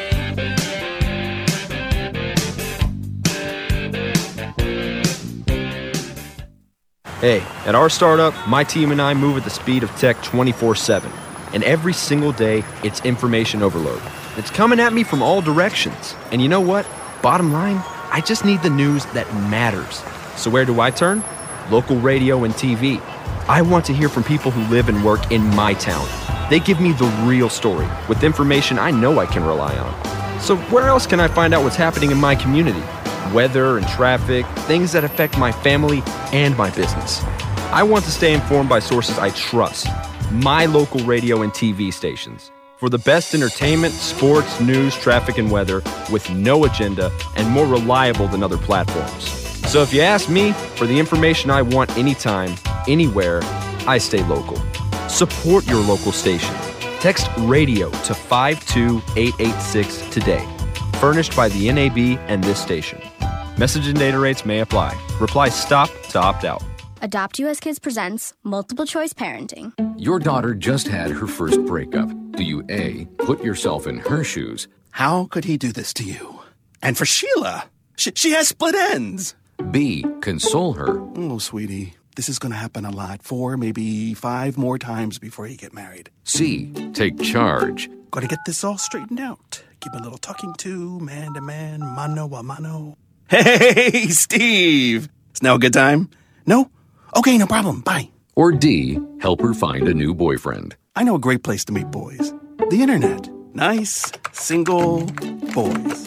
Hey, at our startup, my team and I move at the speed of tech twenty-four seven. And every single day, it's information overload. It's coming at me from all directions. And you know what? Bottom line, I just need the news that matters. So where do I turn? Local radio and T V. I want to hear from people who live and work in my town. They give me the real story with information I know I can rely on. So where else can I find out what's happening in my community? Weather and traffic, things that affect my family and my business. I want to stay informed by sources I trust. My local radio and T V stations. For the best entertainment, sports, news, traffic, and weather with no agenda and more reliable than other platforms. So if you ask me for the information I want anytime, anywhere, I stay local. Support your local station. Text radio to five two eight eight six today. Furnished by the N A B and this station. Message and data rates may apply. Reply STOP to opt out. Adopt U S Kids presents Multiple Choice Parenting. Your daughter just had her first breakup. Do you A, put yourself in her shoes? How could he do this to you? And for Sheila, she, she has split ends. B, console her. Oh, sweetie, this is going to happen a lot. Four, maybe five more times before you get married. C, take charge. Got to get this all straightened out. Give a little talking to, man to man, mano a mano. Hey, Steve! It's now a good time? No? Okay, no problem. Bye. Or D, help her find a new boyfriend. I know a great place to meet boys. The internet. Nice, single boys.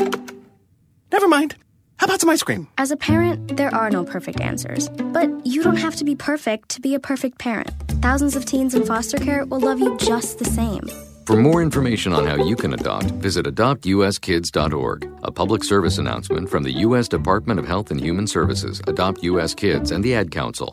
Never mind. How about some ice cream? As a parent, there are no perfect answers. But you don't have to be perfect to be a perfect parent. Thousands of teens in foster care will love you just the same. For more information on how you can adopt, visit adopt u s kids dot org. A public service announcement from the U S Department of Health and Human Services, Adopt U S Kids, and the Ad Council.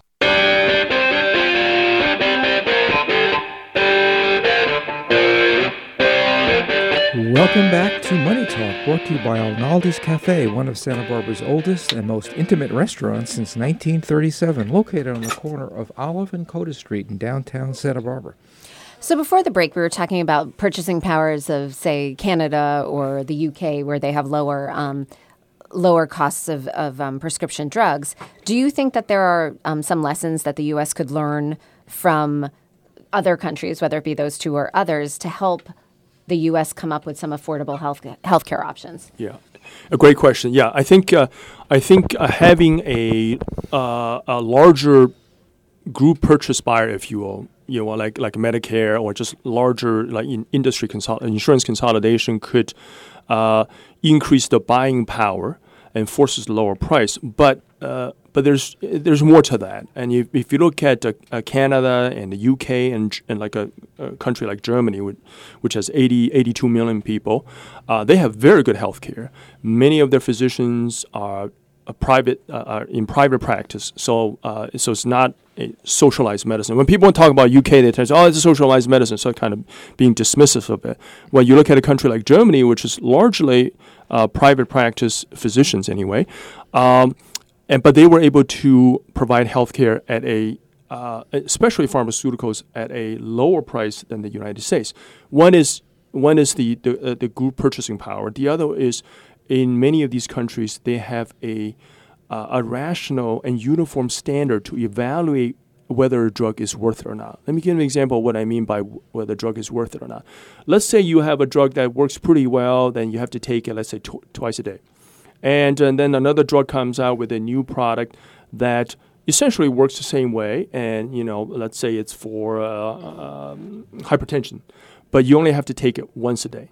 Welcome back to Money Talk, brought to you by Arnaldi's Cafe, one of Santa Barbara's oldest and most intimate restaurants since nineteen thirty-seven, located on the corner of Olive and Coda Street in downtown Santa Barbara. So before the break, we were talking about purchasing powers of, say, Canada or the U K, where they have lower um, lower costs of, of um, prescription drugs. Do you think that there are um, some lessons that the U S could learn from other countries, whether it be those two or others, to help the U S come up with some affordable health healthcare options? Yeah, a great question. Yeah, I think uh, I think uh, having a uh, a larger group purchase buyer, if you will, you know, like like Medicare or just larger like in industry consol- insurance consolidation could uh, increase the buying power and forces the lower price. But uh, but there's there's more to that. And if, if you look at uh, uh, Canada and the U K and and like a, a country like Germany, which, which has eighty, eighty-two million people, uh, they have very good health care. Many of their physicians are a private uh, are in private practice, so uh, so it's not a socialized medicine. When people talk about U K, they tell you, oh, it's a socialized medicine, so kind of being dismissive of it. When you look at a country like Germany, which is largely uh, private practice physicians anyway, um, and but they were able to provide healthcare at a uh, especially pharmaceuticals at a lower price than the United States. One is one is the the, uh, the group purchasing power. The other is, in many of these countries, they have a uh, a rational and uniform standard to evaluate whether a drug is worth it or not. Let me give an example of what I mean by w- whether a drug is worth it or not. Let's say you have a drug that works pretty well, then you have to take it, let's say, tw- twice a day. And, and then another drug comes out with a new product that essentially works the same way, and, you know, let's say it's for uh, um, hypertension, but you only have to take it once a day.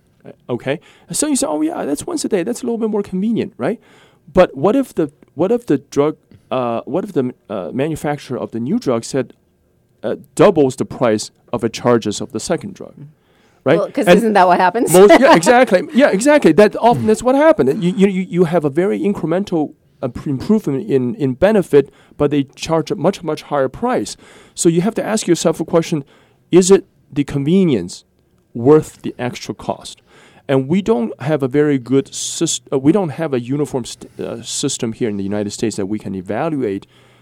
Okay, so you say, oh yeah, that's once a day. That's a little bit more convenient, right? But what if the what if the drug, uh, what if the uh, manufacturer of the new drug said uh, doubles the price of the charges of the second drug, right? Because well, isn't that what happens? Most, yeah, exactly. Yeah, exactly. That often that's what happened. You you you have a very incremental uh, improvement in in benefit, but they charge a much much higher price. So you have to ask yourself a question: is it the convenience worth the extra cost? And we don't have a very good syst- uh, we don't have a uniform st- uh, system here in the United States that we can evaluate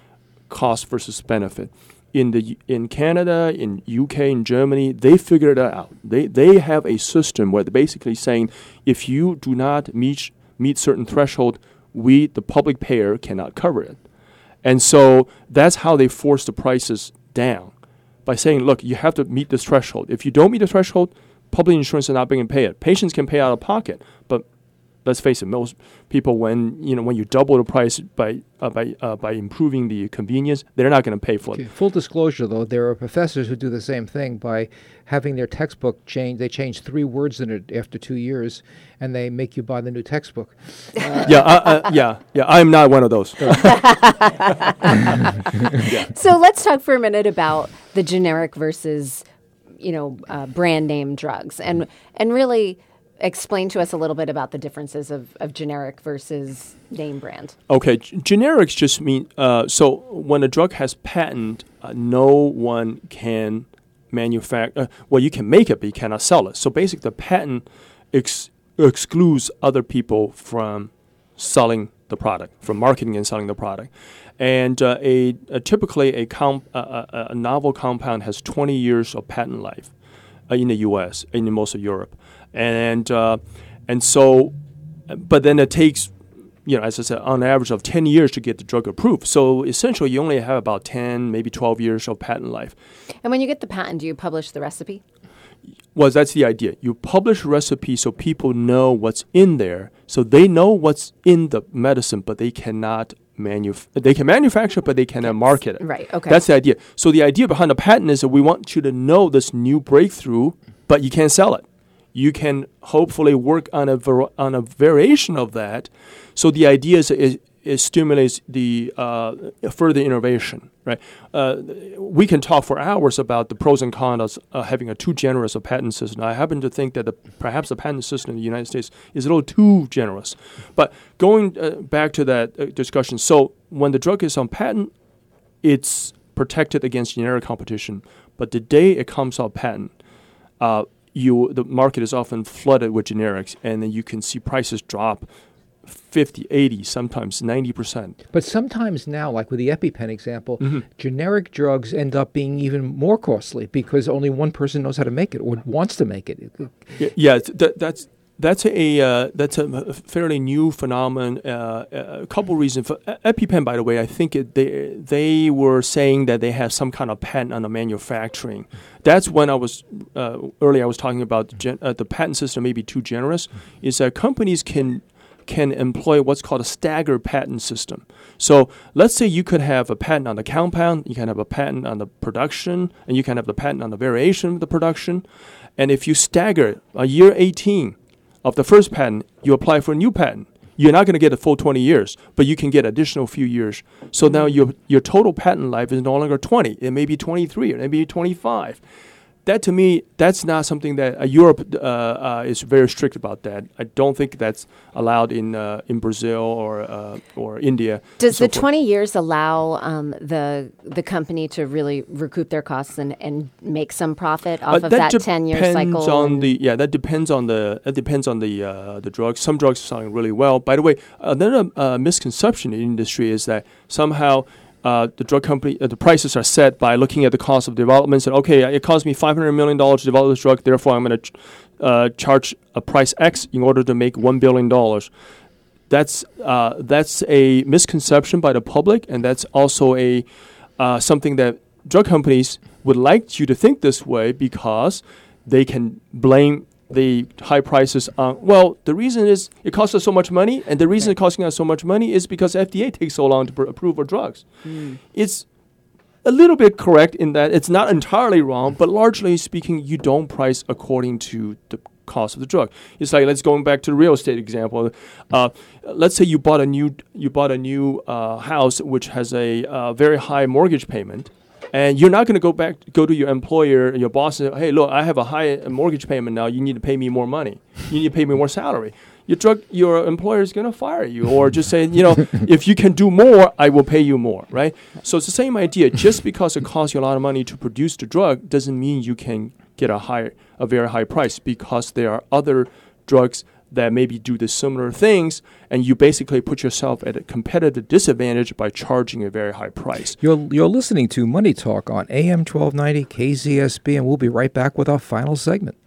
cost versus benefit. In the in Canada, in U K, in Germany, they figured it out. They they have a system where they're basically saying, if you do not meet meet certain threshold, we the public payer cannot cover it. And so that's how they force the prices down by saying, look, you have to meet this threshold. If you don't meet the threshold, public insurance is not being paid. Patients can pay out of pocket, but let's face it, most people, when you know when you double the price by uh, by uh, by improving the convenience, they're not going to pay for okay. it. Full disclosure, though, there are professors who do the same thing by having their textbook change. They change three words in it after two years, and they make you buy the new textbook. Uh, yeah, uh, uh, yeah, yeah. I'm not one of those. yeah. So let's talk for a minute about the generic versus, you know, uh, brand name drugs, and and really explain to us a little bit about the differences of, of generic versus name brand. Okay, G- generics just mean uh, so when a drug has patent, uh, no one can manufacture. Uh, well, you can make it, but you cannot sell it. So basically, the patent ex- excludes other people from selling the product, from marketing and selling the product. And uh, a, a typically a, comp, uh, a, a novel compound has twenty years of patent life uh, in the U S and in most of Europe, and uh, and so, but then it takes, you know, as I said, on average of ten years to get the drug approved. So essentially, you only have about ten, maybe twelve years of patent life. And when you get the patent, do you publish the recipe? Well, that's the idea. You publish a recipe so people know what's in there, so they know what's in the medicine, but they cannot manuf- They can manufacture, but they cannot market it. Right. Okay. That's the idea. So the idea behind the patent is that we want you to know this new breakthrough, but you can't sell it. You can hopefully work on a var- on a variation of that. So the idea is it, it stimulates the uh, further innovation. Right. Uh, we can talk for hours about the pros and cons of uh, having a too generous a patent system. I happen to think that the, perhaps the patent system in the United States is a little too generous. But going uh, back to that uh, discussion, so when the drug is on patent, it's protected against generic competition. But the day it comes off patent, uh, you the market is often flooded with generics, and then you can see prices drop fifty, eighty, sometimes ninety percent. But sometimes now, like with the EpiPen example, mm-hmm. generic drugs end up being even more costly because only one person knows how to make it or wants to make it. Yeah, yeah that, that's that's a uh, that's a fairly new phenomenon. Uh, a couple reasons. For EpiPen, by the way, I think it, they they were saying that they have some kind of patent on the manufacturing. That's when I was uh, earlier. I was talking about gen, uh, the patent system may be too generous. Is that companies can can employ what's called a staggered patent system. So let's say you could have a patent on the compound, you can have a patent on the production, and you can have the patent on the variation of the production. And if you stagger a year eighteen of the first patent, you apply for a new patent. You're not going to get a full twenty years, but you can get additional few years. So now your your total patent life is no longer twenty. It may be twenty-three or it may be twenty-five. That, to me, that's not something that uh, Europe uh, uh, is very strict about that. I don't think that's allowed in uh, in Brazil or uh, or India. Does so the forth. twenty years allow um, the the company to really recoup their costs and, and make some profit off uh, of that ten-year cycle? Depends on the yeah. That depends on the that depends on the uh, the drugs. Some drugs are selling really well. By the way, another uh, misconception in the industry is that somehow. Uh, the drug company, uh, the prices are set by looking at the cost of development. And okay, it cost me five hundred million dollars to develop this drug, therefore I'm going to ch- uh, charge a price X in order to make one billion dollars. That's uh, that's a misconception by the public, and that's also a uh, something that drug companies would like you to think this way because they can blame the high prices on, well, the reason is it costs us so much money, and the reason it's costing us so much money is because F D A takes so long to pr- approve our drugs. Mm. It's a little bit correct in that it's not entirely wrong, but largely speaking, you don't price according to the cost of the drug. It's like, let's go back to the real estate example. Uh, let's say you bought a new you bought a new uh, house which has a uh, very high mortgage payment. And you're not going to go back, go to your employer, your boss, and say, hey, look, I have a high mortgage payment now. You need to pay me more money. You need to pay me more salary. Your drug, your employer is going to fire you, or just say, you know, if you can do more, I will pay you more, right? So it's the same idea. Just because it costs you a lot of money to produce the drug doesn't mean you can get a high, a very high price, because there are other drugs that maybe do the similar things, and you basically put yourself at a competitive disadvantage by charging a very high price. You're, you're listening to Money Talk on A M twelve ninety K Z S B, and we'll be right back with our final segment.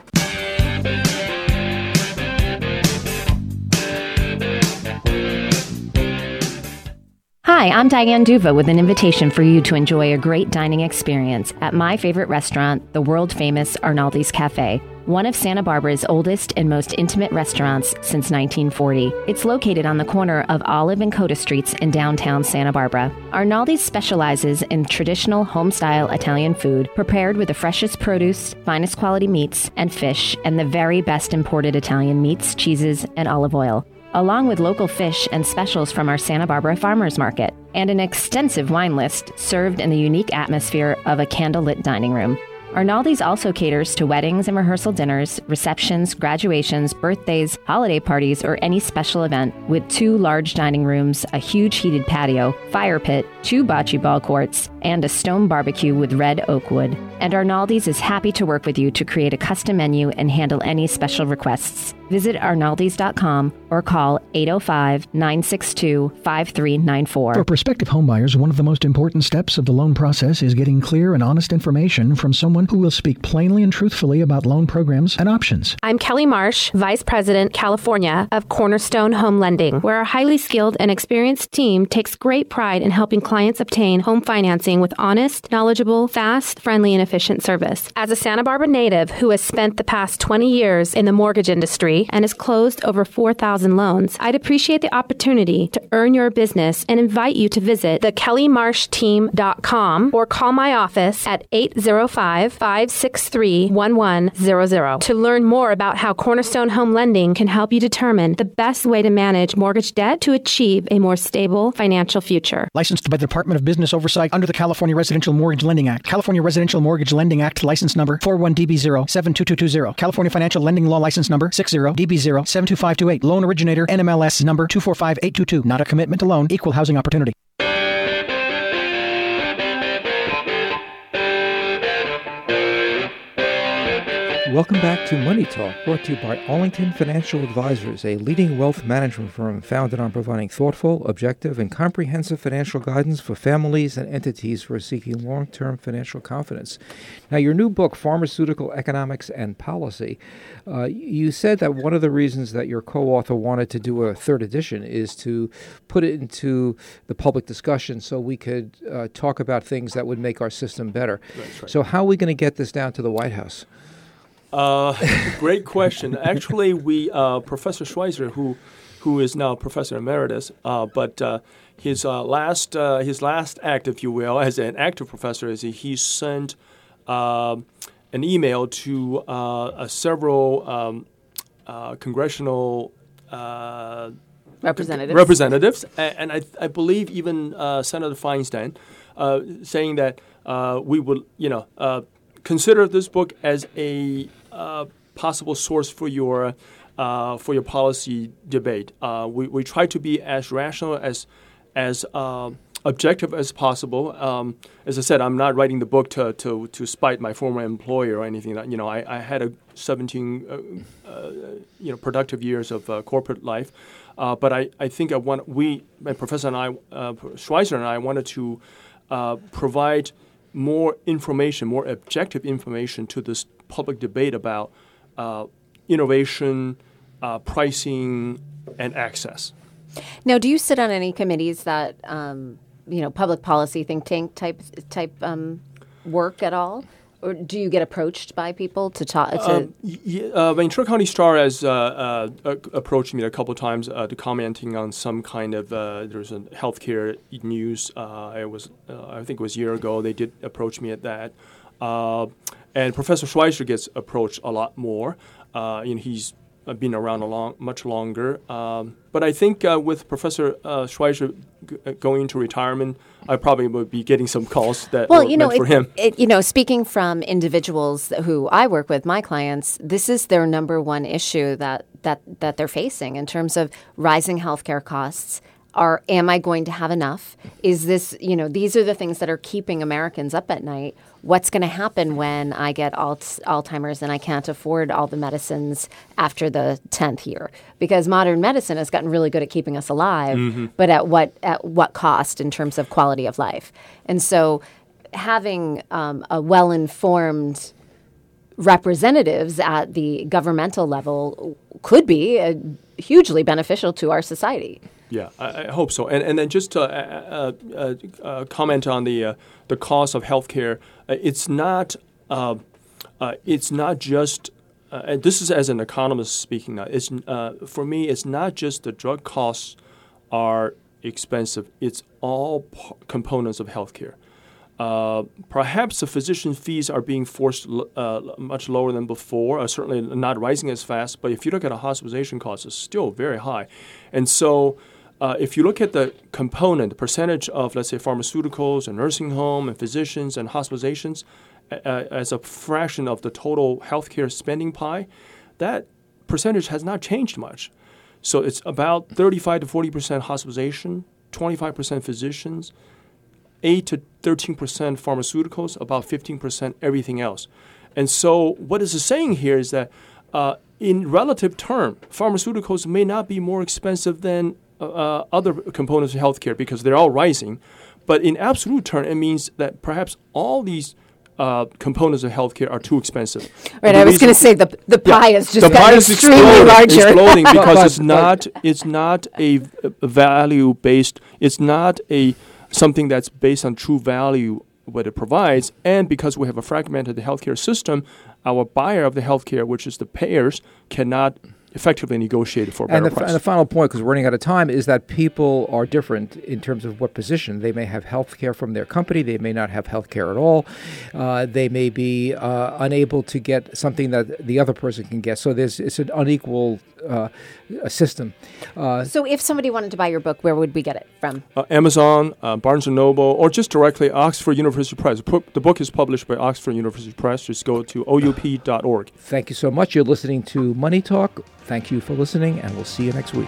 Hi, I'm Diane Duva with an invitation for you to enjoy a great dining experience at my favorite restaurant, the world-famous Arnaldi's Cafe, one of Santa Barbara's oldest and most intimate restaurants since nineteen forty. It's located on the corner of Olive and Coda Streets in downtown Santa Barbara. Arnaldi's specializes in traditional home-style Italian food prepared with the freshest produce, finest quality meats and fish, and the very best imported Italian meats, cheeses, and olive oil, along with local fish and specials from our Santa Barbara Farmers Market, and an extensive wine list served in the unique atmosphere of a candlelit dining room. Arnaldi's also caters to weddings and rehearsal dinners, receptions, graduations, birthdays, holiday parties, or any special event, with two large dining rooms, a huge heated patio, fire pit, two bocce ball courts, and a stone barbecue with red oak wood. And Arnaldi's is happy to work with you to create a custom menu and handle any special requests. Visit arnaldis dot com or call eight oh five, nine six two, five three nine four. For prospective homebuyers, one of the most important steps of the loan process is getting clear and honest information from someone who will speak plainly and truthfully about loan programs and options. I'm Kelly Marsh, Vice President, California of Cornerstone Home Lending, where our highly skilled and experienced team takes great pride in helping clients obtain home financing with honest, knowledgeable, fast, friendly, and efficient service. As a Santa Barbara native who has spent the past twenty years in the mortgage industry and has closed over four thousand loans, I'd appreciate the opportunity to earn your business and invite you to visit the kelly marsh team dot com or call my office at eight oh five, five six three, one one zero zero to learn more about how Cornerstone Home Lending can help you determine the best way to manage mortgage debt to achieve a more stable financial future. Licensed by the Department of Business Oversight under the California Residential Mortgage Lending Act. California Residential Mortgage Lending Act license number four one D B zero seven two two two zero. California Financial Lending Law license number six zero D B zero seven two five two eight. Loan originator N M L S number two four five eight two two. Not a commitment to loan. Equal housing opportunity. Welcome back to Money Talk, brought to you by Arlington Financial Advisors, a leading wealth management firm founded on providing thoughtful, objective, and comprehensive financial guidance for families and entities who are seeking long-term financial confidence. Now, your new book, Pharmaceutical Economics and Policy, uh, you said that one of the reasons that your co-author wanted to do a third edition is to put it into the public discussion so we could uh, talk about things that would make our system better. That's right. So how are we going to get this down to the White House? Uh, great question. Actually, we uh, Professor Schweizer, who who is now Professor Emeritus, uh, but uh, his uh, last uh, his last act, if you will, as an active professor, is he sent uh, an email to uh, uh, several um, uh, congressional uh, representatives, representatives, and, and I, I believe even uh, Senator Feinstein, uh, saying that uh, we would, you know. Uh, Consider this book as a uh, possible source for your uh, for your policy debate. Uh, we we try to be as rational as as uh, objective as possible. Um, as I said, I'm not writing the book to to, to spite my former employer or anything. That, you know, I, I had a seventeen uh, uh, you know productive years of uh, corporate life, uh, but I, I think I want we, my professor and I, uh, Schweizer and I, wanted to uh, provide more information, more objective information to this public debate about uh, innovation, uh, pricing, and access. Now, do you sit on any committees that, um, you know, public policy think tank type type um, work at all? Or do you get approached by people to talk? To um, yeah, uh, Ventura County Star has uh, uh, approached me a couple of times uh, to commenting on some kind of uh, there's a healthcare news. Uh, it was uh, I think it was a year ago. They did approach me at that, uh, and Professor Schweizer gets approached a lot more. Uh, you know, he's been around a long, much longer. Um, but I think uh, with Professor uh, Schweizer g- going into retirement, I probably would be getting some calls that well, were you know, meant for it, him. It, you know, speaking from individuals who I work with, my clients, this is their number one issue that that that they're facing in terms of rising healthcare costs. Are am I going to have enough? Is this, you know, these are the things that are keeping Americans up at night. What's going to happen when I get Alt- Alzheimer's and I can't afford all the medicines after the tenth year? Because modern medicine has gotten really good at keeping us alive, Mm-hmm. but at what at what cost in terms of quality of life? And so having um, a well-informed representatives at the governmental level could be uh, hugely beneficial to our society. Yeah, I, I hope so. And and then just to uh, uh, uh, comment on the uh, the cost of healthcare, uh, it's not uh, uh, it's not just. Uh, and this is as an economist speaking now. It's uh, for me, it's not just the drug costs are expensive. It's all p- components of healthcare. Uh, perhaps the physician fees are being forced l- uh, much lower than before, uh, certainly not rising as fast. But if you look at a hospitalization cost, it's still very high. And so uh, if you look at the component, the percentage of, let's say, pharmaceuticals and nursing home and physicians and hospitalizations uh, as a fraction of the total healthcare spending pie, that percentage has not changed much. So it's about thirty-five to forty percent hospitalization, twenty-five percent physicians, eight to thirteen percent pharmaceuticals, about fifteen percent everything else. And so what is it saying here is that uh, in relative term, pharmaceuticals may not be more expensive than uh, other components of healthcare because they're all rising. But in absolute term, it means that perhaps all these uh, components of healthcare are too expensive. Right, I was going to say the the pie yeah, is just the pie is extremely exploding, larger. exploding because But- it's but- not it's not a, a value based. It's not a something that's based on true value what it provides, and because we have a fragmented healthcare system, our buyer of the healthcare, which is the payers, cannot effectively negotiate for a better And the, price. and the final point, because we're running out of time, is that people are different in terms of what position. They may have health care from their company. They may not have health care at all. Uh, they may be uh, unable to get something that the other person can get. So there's it's an unequal uh, system. Uh, So if somebody wanted to buy your book, where would we get it from? Uh, Amazon, uh, Barnes and Noble, or just directly Oxford University Press. The book- The book is published by Oxford University Press. Just go to O U P dot org. Thank you so much. You're listening to Money Talk. Thank you for listening, and we'll see you next week.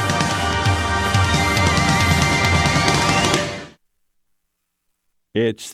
It's